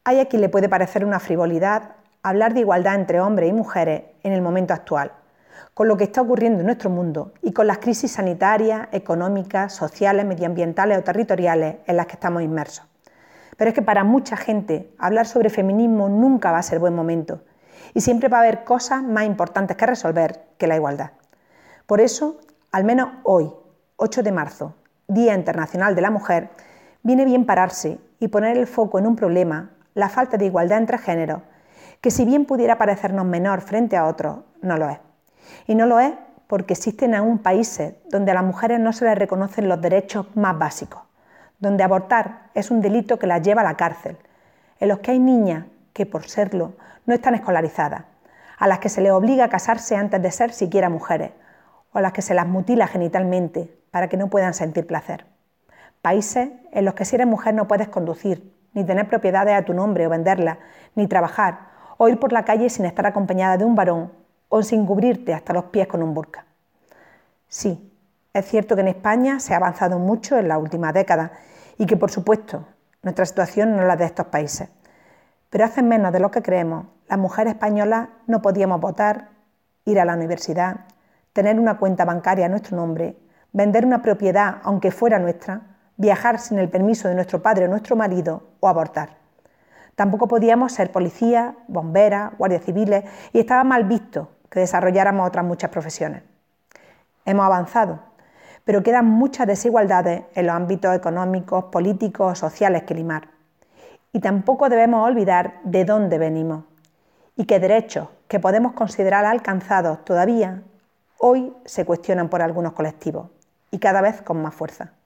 Hay a quien le puede parecer una frivolidad hablar de igualdad entre hombres y mujeres en el momento actual, con lo que está ocurriendo en nuestro mundo y con las crisis sanitarias, económicas, sociales, medioambientales o territoriales en las que estamos inmersos. Pero es que para mucha gente hablar sobre feminismo nunca va a ser buen momento y siempre va a haber cosas más importantes que resolver que la igualdad. Por eso, al menos hoy, 8 de marzo, Día Internacional de la Mujer, viene bien pararse y poner el foco en un problema, la falta de igualdad entre géneros, que si bien pudiera parecernos menor frente a otros, no lo es. Y no lo es porque existen aún países donde a las mujeres no se les reconocen los derechos más básicos, donde abortar es un delito que las lleva a la cárcel, en los que hay niñas que, por serlo, no están escolarizadas, a las que se les obliga a casarse antes de ser siquiera mujeres, o a las que se las mutila genitalmente para que no puedan sentir placer. Países en los que si eres mujer no puedes conducir, ni tener propiedades a tu nombre o venderlas, ni trabajar, o ir por la calle sin estar acompañada de un varón o sin cubrirte hasta los pies con un burka. Sí, es cierto que en España se ha avanzado mucho en las últimas décadas y que, por supuesto, nuestra situación no es la de estos países. Pero hace menos de lo que creemos, las mujeres españolas no podíamos votar, ir a la universidad, tener una cuenta bancaria a nuestro nombre, vender una propiedad aunque fuera nuestra, viajar sin el permiso de nuestro padre o nuestro marido o abortar. Tampoco podíamos ser policías, bomberas, guardias civiles y estaba mal visto que desarrolláramos otras muchas profesiones. Hemos avanzado, pero quedan muchas desigualdades en los ámbitos económicos, políticos o sociales que limar. Y tampoco debemos olvidar de dónde venimos y que derechos que podemos considerar alcanzados todavía hoy se cuestionan por algunos colectivos y cada vez con más fuerza.